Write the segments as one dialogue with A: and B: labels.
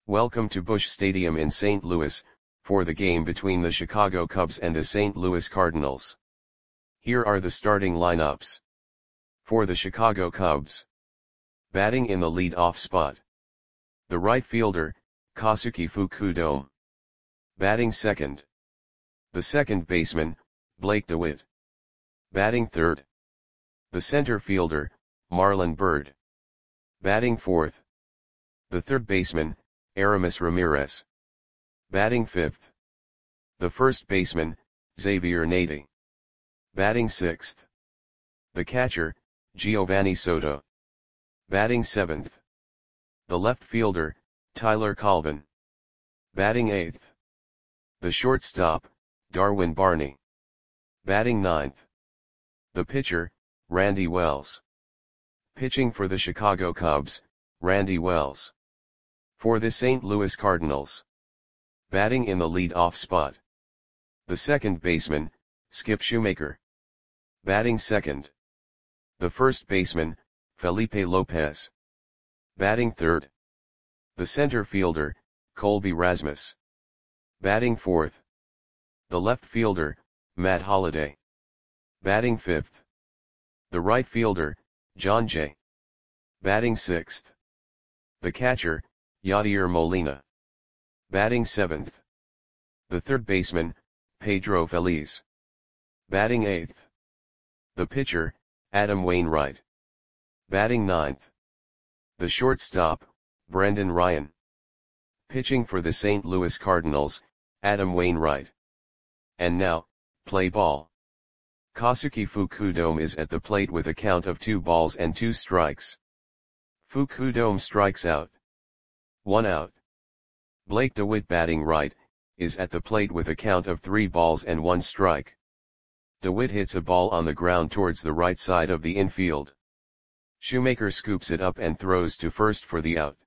A: Welcome to Busch Stadium in St. Louis, for the game between the Chicago Cubs and the St. Louis Cardinals. Here are the starting lineups. For the Chicago Cubs. Batting in the lead-off spot. The right fielder, Kosuke Fukudome. Batting second. The second baseman, Blake DeWitt. Batting third. The center fielder, Marlon Byrd. Batting fourth. The third baseman, Aramis Ramirez. Batting fifth. The first baseman, Xavier Nady. Batting sixth. The catcher, Giovanni Soto. Batting seventh. The left fielder, Tyler Colvin. Batting eighth. The shortstop, Darwin Barney. Batting ninth. The pitcher, Randy Wells. Pitching for the Chicago Cubs, Randy Wells. For the St. Louis Cardinals. Batting in the lead-off spot. The second baseman, Skip Shoemaker. Batting second. The first baseman, Felipe Lopez. Batting third. The center fielder, Colby Rasmus. Batting fourth. The left fielder, Matt Holliday. Batting fifth. The right fielder, John Jay. Batting sixth. The catcher, Yadier Molina. Batting seventh. The third baseman, Pedro Feliz. Batting eighth. The pitcher, Adam Wainwright. Batting ninth. The shortstop, Brendan Ryan. Pitching for the St. Louis Cardinals, Adam Wainwright. And now, play ball. Kosuke Fukudome is at the plate with a count of 2 balls and 2 strikes. Fukudome strikes out. 1 out. Blake DeWitt batting right, is at the plate with a count of 3 balls and 1 strike. DeWitt hits a ball on the ground towards the right side of the infield. Shoemaker scoops it up and throws to first for the out.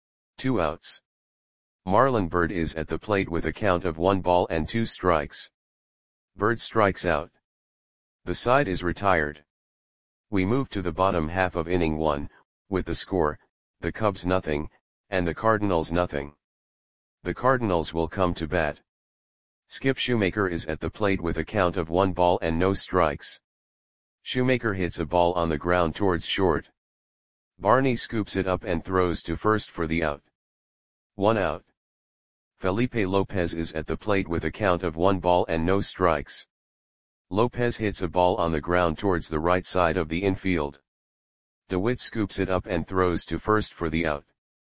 A: 2 outs. Marlon Byrd is at the plate with a count of 1 ball and 2 strikes. Byrd strikes out. The side is retired. We move to the bottom half of inning 1, with the score, the Cubs nothing, and the Cardinals nothing. The Cardinals will come to bat. Skip Shoemaker is at the plate with a count of 1 ball and no strikes. Shoemaker hits a ball on the ground towards short. Barney scoops it up and throws to first for the out. 1 out. Felipe Lopez is at the plate with a count of 1 ball and no strikes. Lopez hits a ball on the ground towards the right side of the infield. DeWitt scoops it up and throws to first for the out.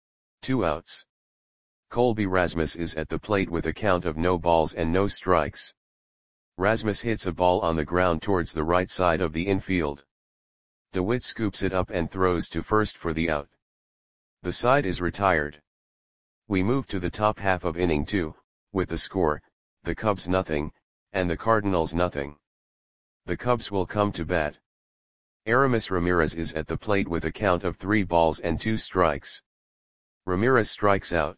A: 2 outs. Colby Rasmus is at the plate with a count of no balls and no strikes. Rasmus hits a ball on the ground towards the right side of the infield. DeWitt scoops it up and throws to first for the out. The side is retired. We move to the top half of inning 2, with the score, the Cubs nothing, and the Cardinals nothing. The Cubs will come to bat. Aramis Ramirez is at the plate with a count of 3 balls and 2 strikes. Ramirez strikes out.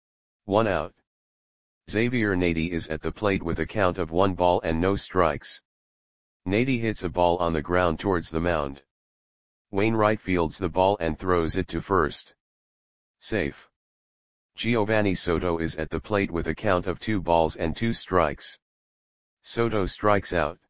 A: 1 out. Xavier Nady is at the plate with a count of 1 ball and no strikes. Nady hits a ball on the ground towards the mound. Wainwright fields the ball and throws it to first. Safe. Giovanni Soto is at the plate with a count of 2 balls and 2 strikes. Soto strikes out.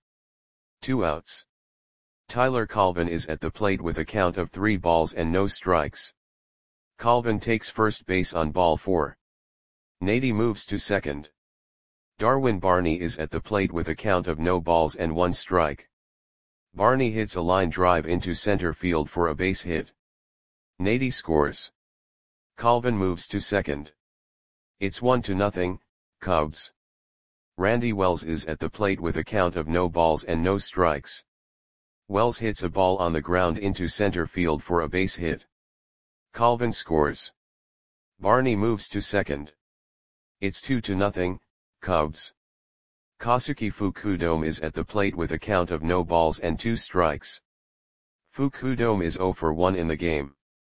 A: 2 outs. Tyler Colvin is at the plate with a count of 3 balls and no strikes. Colvin takes first base on ball 4. Nady moves to second. Darwin Barney is at the plate with a count of no balls and 1 strike. Barney hits a line drive into center field for a base hit. Nady scores. Colvin moves to second. It's 1-0, Cubs. Randy Wells is at the plate with a count of no balls and no strikes. Wells hits a ball on the ground into center field for a base hit. Colvin scores. Barney moves to second. It's 2-0, Cubs. Kosuke Fukudome is at the plate with a count of no balls and 2 strikes. Fukudome is 0 for 1 in the game.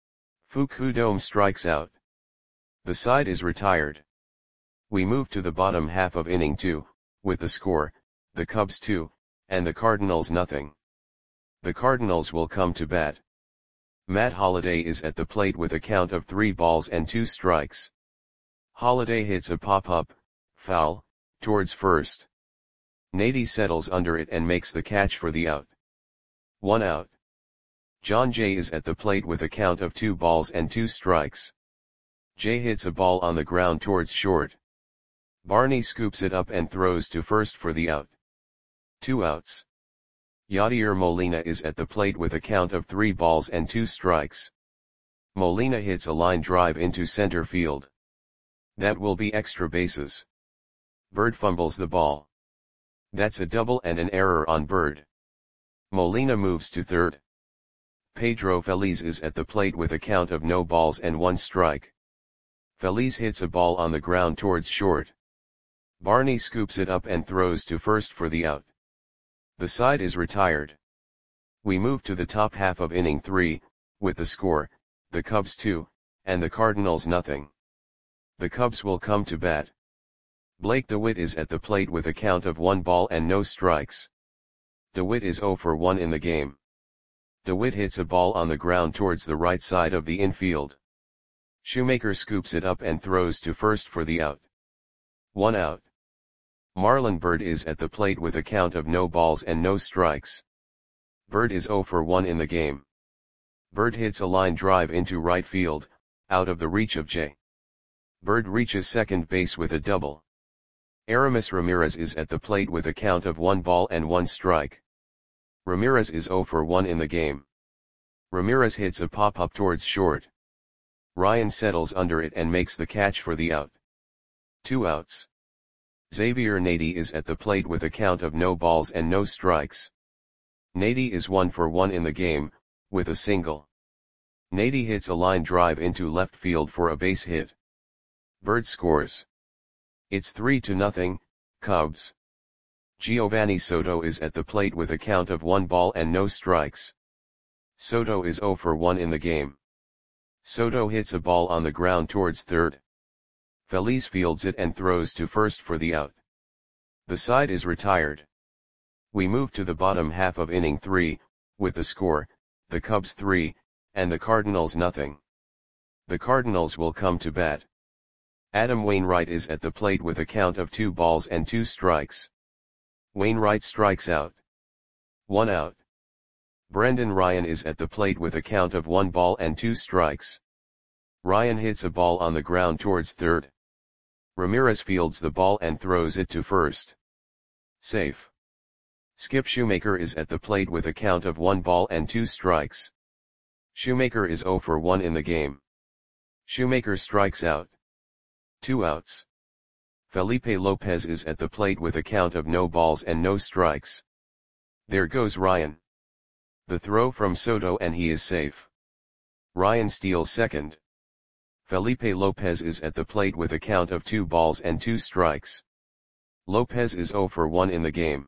A: Fukudome strikes out. The side is retired. We move to the bottom half of inning 2, with the score, the Cubs 2, and the Cardinals nothing. The Cardinals will come to bat. Matt Holliday is at the plate with a count of 3 balls and 2 strikes. Holliday hits a pop-up, foul, towards first. Nady settles under it and makes the catch for the out. 1 out. John Jay is at the plate with a count of 2 balls and 2 strikes. Jay hits a ball on the ground towards short. Barney scoops it up and throws to first for the out. 2 outs. Yadier Molina is at the plate with a count of 3 balls and 2 strikes. Molina hits a line drive into center field. That will be extra bases. Bird fumbles the ball. That's a double and an error on Bird. Molina moves to third. Pedro Feliz is at the plate with a count of no balls and 1 strike. Feliz hits a ball on the ground towards short. Barney scoops it up and throws to first for the out. The side is retired. We move to the top half of inning 3, with the score, the Cubs 2, and the Cardinals nothing. The Cubs will come to bat. Blake DeWitt is at the plate with a count of 1 ball and no strikes. DeWitt is 0 for 1 in the game. DeWitt hits a ball on the ground towards the right side of the infield. Shoemaker scoops it up and throws to first for the out. 1 out. Marlon Byrd is at the plate with a count of no balls and no strikes. Byrd is 0 for 1 in the game. Byrd hits a line drive into right field, out of the reach of Jay. Byrd reaches second base with a double. Aramis Ramirez is at the plate with a count of 1 ball and 1 strike. Ramirez is 0 for 1 in the game. Ramirez hits a pop-up towards short. Ryan settles under it and makes the catch for the out. 2 outs. Xavier Nady is at the plate with a count of no balls and no strikes. Nady is 1 for 1 in the game, with a single. Nady hits a line drive into left field for a base hit. Byrd scores. It's 3-0, Cubs. Giovanni Soto is at the plate with a count of 1 ball and no strikes. Soto is 0 for 1 in the game. Soto hits a ball on the ground towards third. Feliz fields it and throws to first for the out. The side is retired. We move to the bottom half of inning 3, with the score, the Cubs 3, and the Cardinals nothing. The Cardinals will come to bat. Adam Wainwright is at the plate with a count of 2 balls and 2 strikes. Wainwright strikes out. 1 out. Brendan Ryan is at the plate with a count of 1 ball and 2 strikes. Ryan hits a ball on the ground towards third. Ramirez fields the ball and throws it to first. Safe. Skip Shoemaker is at the plate with a count of 1 ball and 2 strikes. Shoemaker is 0 for 1 in the game. Shoemaker strikes out. 2 outs. Felipe Lopez is at the plate with a count of no balls and no strikes. There goes Ryan. The throw from Soto and he is safe. Ryan steals second. Felipe Lopez is at the plate with a count of 2 balls and 2 strikes. Lopez is 0 for 1 in the game.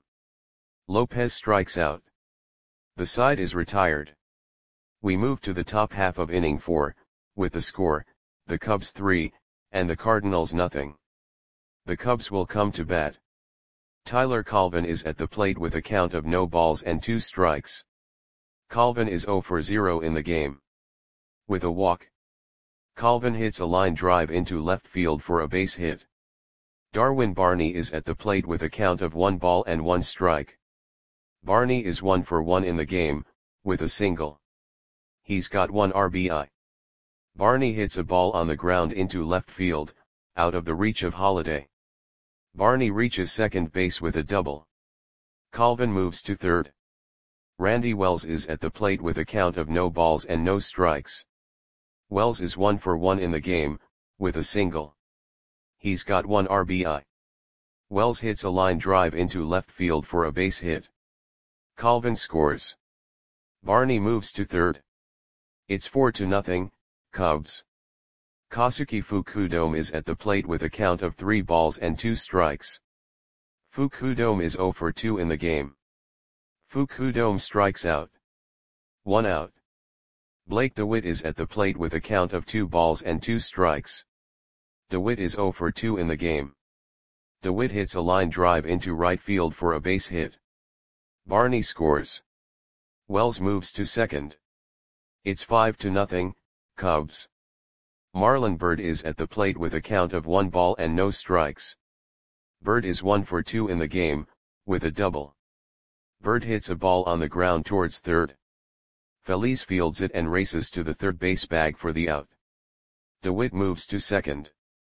A: Lopez strikes out. The side is retired. We move to the top half of inning 4, with the score, the Cubs 3, and the Cardinals nothing. The Cubs will come to bat. Tyler Colvin is at the plate with a count of no balls and 2 strikes. Colvin is 0 for 0 in the game. With a walk. Colvin hits a line drive into left field for a base hit. Darwin Barney is at the plate with a count of 1 ball and 1 strike. Barney is 1 for 1 in the game, with a single. He's got 1 RBI. Barney hits a ball on the ground into left field, out of the reach of Holliday. Barney reaches second base with a double. Colvin moves to third. Randy Wells is at the plate with a count of no balls and no strikes. Wells is 1 for 1 in the game, with a single. He's got 1 RBI. Wells hits a line drive into left field for a base hit. Colvin scores. Barney moves to third. It's 4-0, Cubs. Kazuki Fukudome is at the plate with a count of 3 balls and 2 strikes. Fukudome is 0 for 2 in the game. Fukudome strikes out. 1 out. Blake DeWitt is at the plate with a count of 2 balls and 2 strikes. DeWitt is 0 for 2 in the game. DeWitt hits a line drive into right field for a base hit. Barney scores. Wells moves to second. It's 5-0, Cubs. Marlon Byrd is at the plate with a count of 1 ball and no strikes. Byrd is 1 for 2 in the game, with a double. Byrd hits a ball on the ground towards third. Feliz fields it and races to the third base bag for the out. DeWitt moves to second.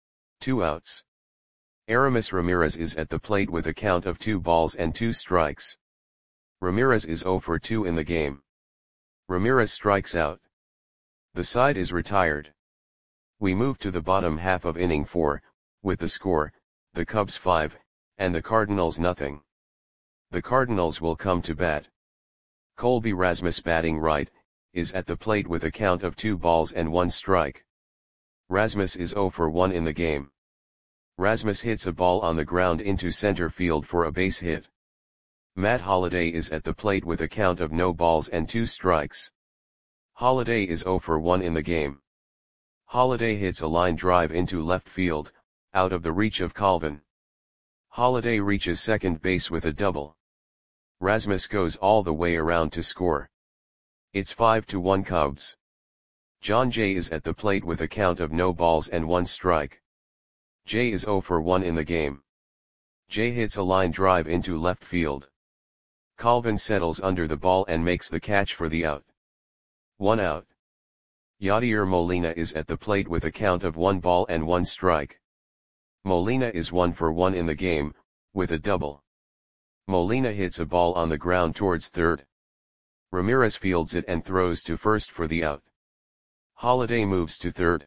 A: 2 outs. Aramis Ramirez is at the plate with a count of 2 balls and 2 strikes. Ramirez is 0 for 2 in the game. Ramirez strikes out. The side is retired. We move to the bottom half of inning 4, with the score, the Cubs 5, and the Cardinals nothing. The Cardinals will come to bat. Colby Rasmus batting right, is at the plate with a count of 2 balls and 1 strike. Rasmus is 0 for 1 in the game. Rasmus hits a ball on the ground into center field for a base hit. Matt Holliday is at the plate with a count of no balls and 2 strikes. Holliday is 0 for 1 in the game. Holliday hits a line drive into left field, out of the reach of Calvin. Holliday reaches second base with a double. Rasmus goes all the way around to score. It's 5-1 Cubs. John Jay is at the plate with a count of no balls and 1 strike. Jay is 0 for 1 in the game. Jay hits a line drive into left field. Calvin settles under the ball and makes the catch for the out. 1 out. Yadier Molina is at the plate with a count of 1 ball and 1 strike. Molina is 1 for 1 in the game, with a double. Molina hits a ball on the ground towards third. Ramirez fields it and throws to first for the out. Holliday moves to third.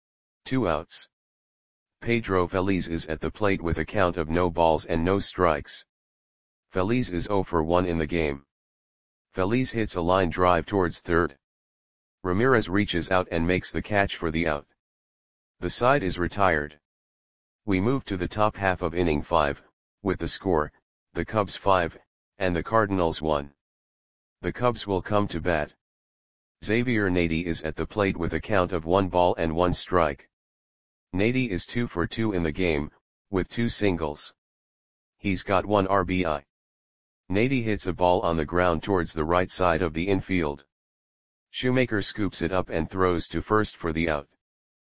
A: 2 outs. Pedro Feliz is at the plate with a count of no balls and no strikes. Feliz is 0 for 1 in the game. Feliz hits a line drive towards third. Ramirez reaches out and makes the catch for the out. The side is retired. We move to the top half of inning 5, with the score, the Cubs 5, and the Cardinals 1. The Cubs will come to bat. Xavier Nady is at the plate with a count of 1 ball and 1 strike. Nady is 2 for 2 in the game, with 2 singles. He's got 1 RBI. Nady hits a ball on the ground towards the right side of the infield. Shoemaker scoops it up and throws to first for the out.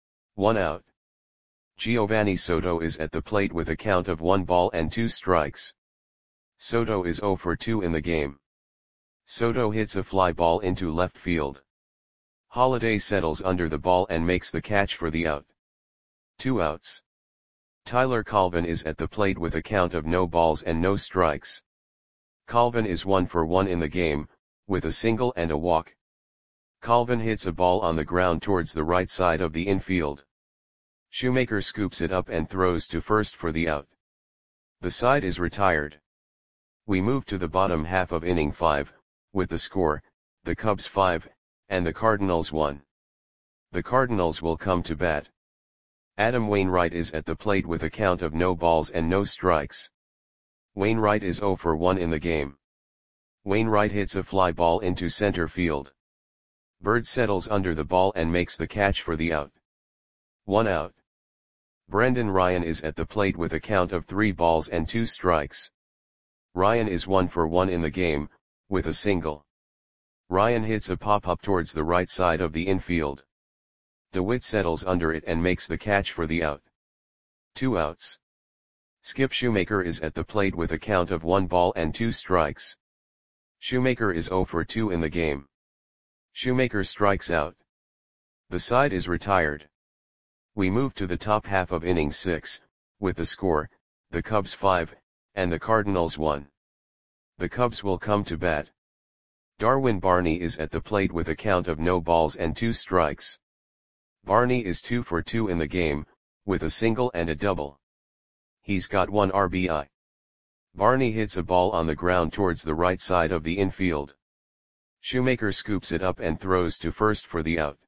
A: 1 out. Giovanni Soto is at the plate with a count of 1 ball and 2 strikes. Soto is 0 for 2 in the game. Soto hits a fly ball into left field. Holliday settles under the ball and makes the catch for the out. 2 outs. Tyler Calvin is at the plate with a count of no balls and no strikes. Calvin is 1 for 1 in the game, with a single and a walk. Calvin hits a ball on the ground towards the right side of the infield. Shoemaker scoops it up and throws to first for the out. The side is retired. We move to the bottom half of inning 5, with the score, the Cubs 5, and the Cardinals 1. The Cardinals will come to bat. Adam Wainwright is at the plate with a count of no balls and no strikes. Wainwright is 0 for 1 in the game. Wainwright hits a fly ball into center field. Byrd settles under the ball and makes the catch for the out. 1 out. Brendan Ryan is at the plate with a count of 3 balls and 2 strikes. Ryan is 1 for 1 in the game, with a single. Ryan hits a pop-up towards the right side of the infield. DeWitt settles under it and makes the catch for the out. 2 outs. Skip Shoemaker is at the plate with a count of 1 ball and 2 strikes. Shoemaker is 0 for 2 in the game. Shoemaker strikes out. The side is retired. We move to the top half of inning 6, with the score, the Cubs 5, and the Cardinals 1. The Cubs will come to bat. Darwin Barney is at the plate with a count of no balls and 2 strikes. Barney is 2 for 2 in the game, with a single and a double. He's got 1 RBI. Barney hits a ball on the ground towards the right side of the infield. Shoemaker scoops it up and throws to first for the out.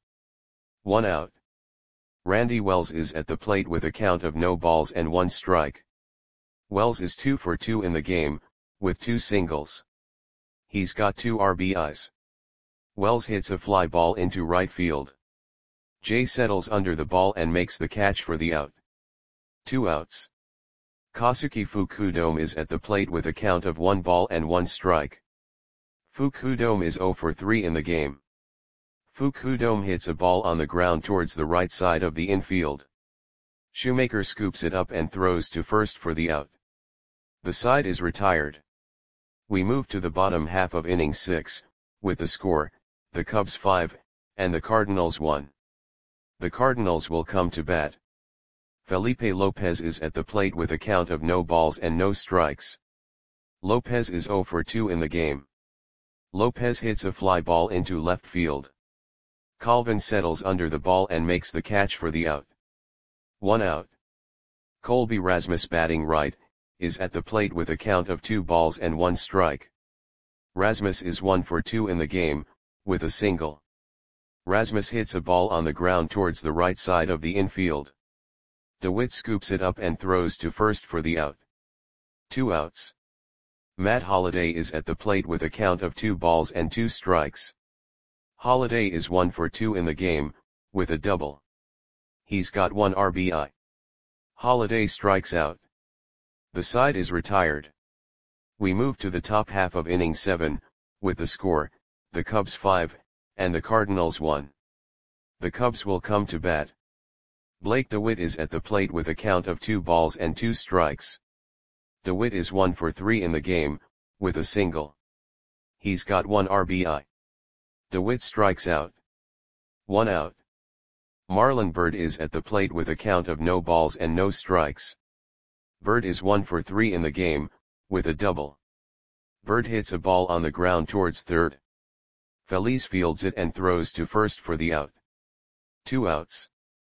A: 1 out. Randy Wells is at the plate with a count of no balls and 1 strike. Wells is 2 for 2 in the game, with 2 singles. He's got 2 RBIs. Wells hits a fly ball into right field. Jay settles under the ball and makes the catch for the out. 2 outs. Kazuki Fukudome is at the plate with a count of 1 ball and 1 strike. Fukudome is 0 for 3 in the game. Fukudome hits a ball on the ground towards the right side of the infield. Shoemaker scoops it up and throws to first for the out. The side is retired. We move to the bottom half of inning 6, with the score, the Cubs 5, and the Cardinals 1. The Cardinals will come to bat. Felipe Lopez is at the plate with a count of no balls and no strikes. Lopez is 0 for 2 in the game. Lopez hits a fly ball into left field. Colvin settles under the ball and makes the catch for the out. 1 out. Colby Rasmus, batting right, is at the plate with a count of 2 balls and 1 strike. Rasmus is 1 for 2 in the game, with a single. Rasmus hits a ball on the ground towards the right side of the infield. DeWitt scoops it up and throws to first for the out. 2 outs. Matt Holliday is at the plate with a count of 2 balls and 2 strikes. Holliday is 1 for 2 in the game, with a double. He's got 1 RBI. Holliday strikes out. The side is retired. We move to the top half of inning 7, with the score, the Cubs 5, and the Cardinals 1. The Cubs will come to bat. Blake DeWitt is at the plate with a count of 2 balls and 2 strikes. DeWitt is 1 for 3 in the game, with a single. He's got 1 RBI. DeWitt strikes out. 1 out. Marlon Byrd is at the plate with a count of no balls and no strikes. Byrd is 1 for 3 in the game, with a double. Byrd hits a ball on the ground towards third. Feliz fields it and throws to first for the out. 2 outs.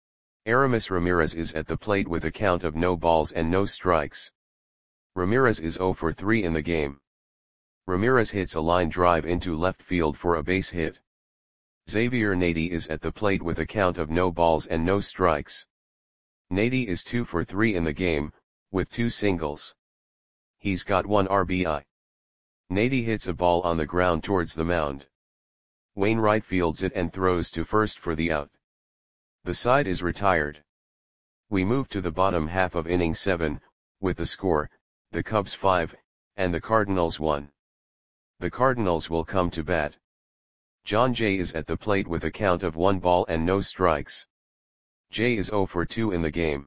A: Aramis Ramirez is at the plate with a count of no balls and no strikes. Ramirez is 0 for 3 in the game. Ramirez hits a line drive into left field for a base hit. Xavier Nady is at the plate with a count of no balls and no strikes. Nady is 2 for 3 in the game, with 2 singles. He's got 1 RBI. Nady hits a ball on the ground towards the mound. Wainwright fields it and throws to first for the out. The side is retired. We move to the bottom half of inning 7, with the score, the Cubs 5, and the Cardinals 1. The Cardinals will come to bat. John Jay is at the plate with a count of 1 ball and no strikes. Jay is 0 for 2 in the game.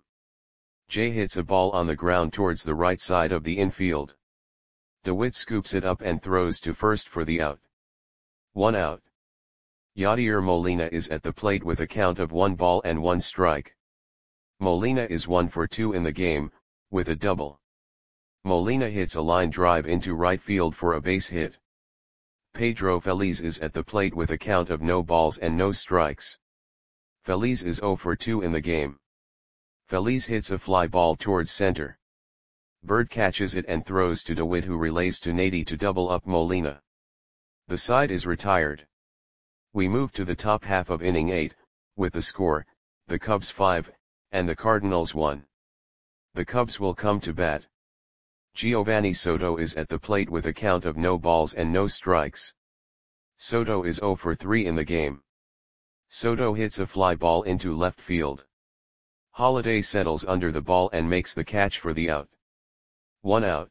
A: Jay hits a ball on the ground towards the right side of the infield. DeWitt scoops it up and throws to first for the out. 1 out. Yadier Molina is at the plate with a count of 1 ball and 1 strike. Molina is 1 for 2 in the game, with a double. Molina hits a line drive into right field for a base hit. Pedro Feliz is at the plate with a count of no balls and no strikes. Feliz is 0 for 2 in the game. Feliz hits a fly ball towards center. Byrd catches it and throws to DeWitt, who relays to Nady to double up Molina. The side is retired. We move to the top half of inning 8, with the score, the Cubs 5, and the Cardinals 1. The Cubs will come to bat. Giovanni Soto is at the plate with a count of no balls and no strikes. Soto is 0 for 3 in the game. Soto hits a fly ball into left field. Holliday settles under the ball and makes the catch for the out. 1 out.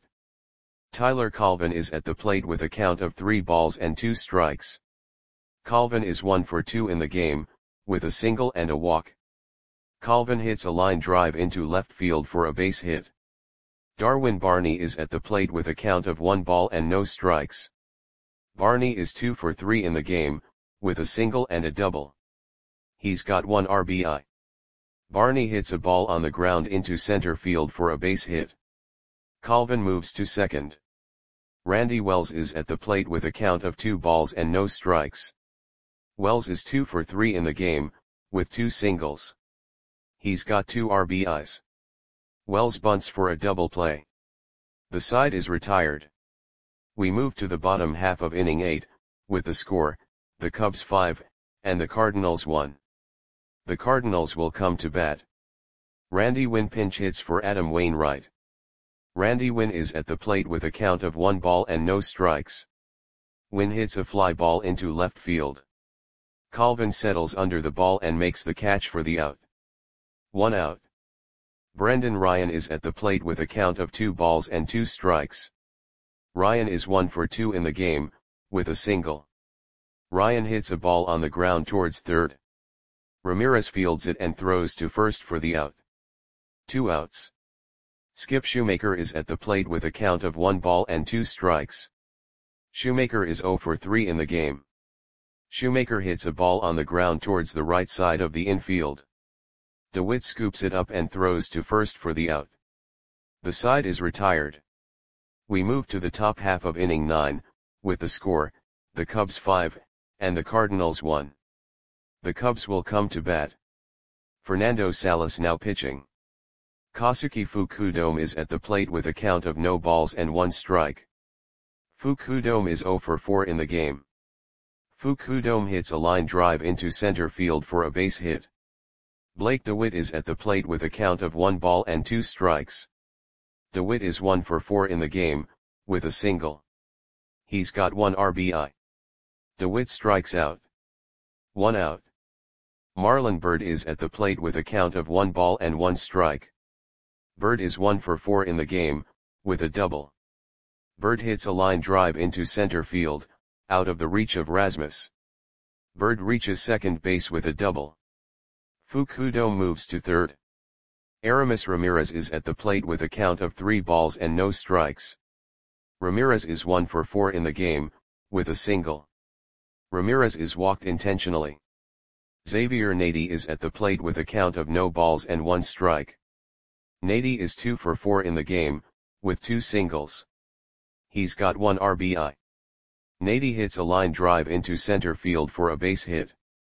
A: Tyler Colvin is at the plate with a count of 3 balls and 2 strikes. Colvin is 1 for 2 in the game, with a single and a walk. Colvin hits a line drive into left field for a base hit. Darwin Barney is at the plate with a count of 1 ball and no strikes. Barney is 2 for 3 in the game, with a single and a double. He's got 1 RBI. Barney hits a ball on the ground into center field for a base hit. Colvin moves to second. Randy Wells is at the plate with a count of 2 balls and no strikes. Wells is 2 for 3 in the game, with 2 singles. He's got 2 RBIs. Wells bunts for a double play. The side is retired. We move to the bottom half of inning 8, with the score, the Cubs 5, and the Cardinals 1. The Cardinals will come to bat. Randy Winn pinch hits for Adam Wainwright. Randy Winn is at the plate with a count of 1 ball and no strikes. Winn hits a fly ball into left field. Colvin settles under the ball and makes the catch for the out. 1 out. Brendan Ryan is at the plate with a count of 2 balls and 2 strikes. Ryan is 1 for 2 in the game, with a single. Ryan hits a ball on the ground towards third. Ramirez fields it and throws to first for the out. 2 outs. Skip Shoemaker is at the plate with a count of 1 ball and 2 strikes. Shoemaker is 0 for 3 in the game. Shoemaker hits a ball on the ground towards the right side of the infield. DeWitt scoops it up and throws to first for the out. The side is retired. We move to the top half of inning 9, with the score, the Cubs 5, and the Cardinals 1. The Cubs will come to bat. Fernando Salas now pitching. Kosuke Fukudome is at the plate with a count of no balls and 1 strike. Fukudome is 0 for 4 in the game. Fukudome hits a line drive into center field for a base hit. Blake DeWitt is at the plate with a count of 1 ball and 2 strikes. DeWitt is 1 for 4 in the game, with a single. He's got 1 RBI. DeWitt strikes out. 1 out. Marlon Byrd is at the plate with a count of 1 ball and 1 strike. Byrd is 1 for 4 in the game, with a double. Byrd hits a line drive into center field, out of the reach of Rasmus. Byrd reaches second base with a double. Fukudome moves to third. Aramis Ramirez is at the plate with a count of 3 balls and no strikes. Ramirez is 1 for 4 in the game, with a single. Ramirez is walked intentionally. Xavier Nady is at the plate with a count of no balls and 1 strike. Nady is 2 for 4 in the game, with 2 singles. He's got 1 RBI. Nady hits a line drive into center field for a base hit.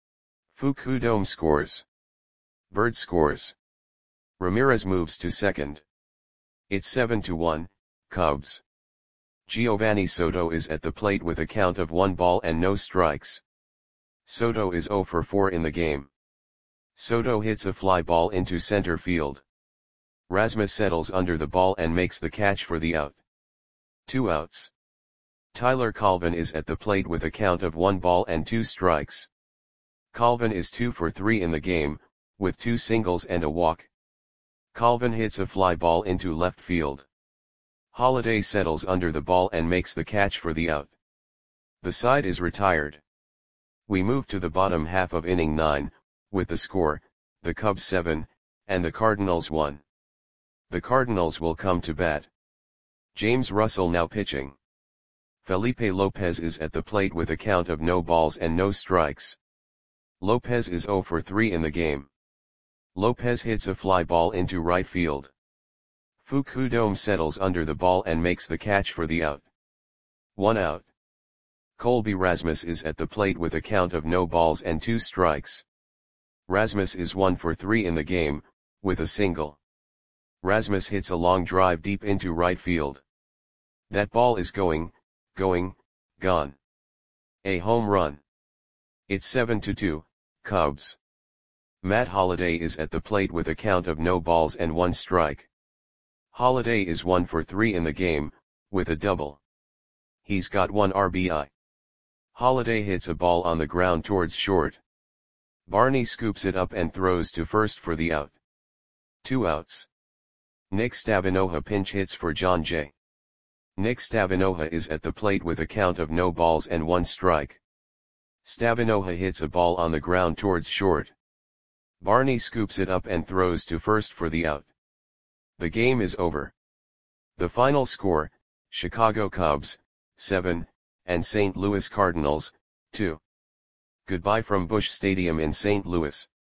A: Fukudome scores. Byrd scores. Ramirez moves to second. It's 7-1, Cubs. Giovanni Soto is at the plate with a count of 1 ball and no strikes. Soto is 0 for 4 in the game. Soto hits a fly ball into center field. Rasmus settles under the ball and makes the catch for the out. 2 outs. Tyler Colvin is at the plate with a count of 1 ball and 2 strikes. Colvin is 2 for 3 in the game, with 2 singles and a walk. Colvin hits a fly ball into left field. Holiday settles under the ball and makes the catch for the out. The side is retired. We move to the bottom half of inning 9, with the score, the Cubs 7, and the Cardinals 1. The Cardinals will come to bat. James Russell now pitching. Felipe Lopez is at the plate with a count of no balls and no strikes. Lopez is 0 for 3 in the game. Lopez hits a fly ball into right field. Fukudome settles under the ball and makes the catch for the out. 1 out. Colby Rasmus is at the plate with a count of no balls and 2 strikes. Rasmus is 1 for 3 in the game, with a single. Rasmus hits a long drive deep into right field. That ball is gone. A home run. It's 7-2, Cubs. Matt Holliday is at the plate with a count of no balls and 1 strike. Holliday is 1 for 3 in the game, with a double. He's got 1 RBI. Holliday hits a ball on the ground towards short. Barney scoops it up and throws to first for the out. 2 outs. Nick Stavinoha pinch hits for John Jay. Nick Stavinoha is at the plate with a count of no balls and 1 strike. Stavinoha hits a ball on the ground towards short. Barney scoops it up and throws to first for the out. The game is over. The final score, Chicago Cubs, 7, and St. Louis Cardinals, 2. Goodbye from Busch Stadium in St. Louis.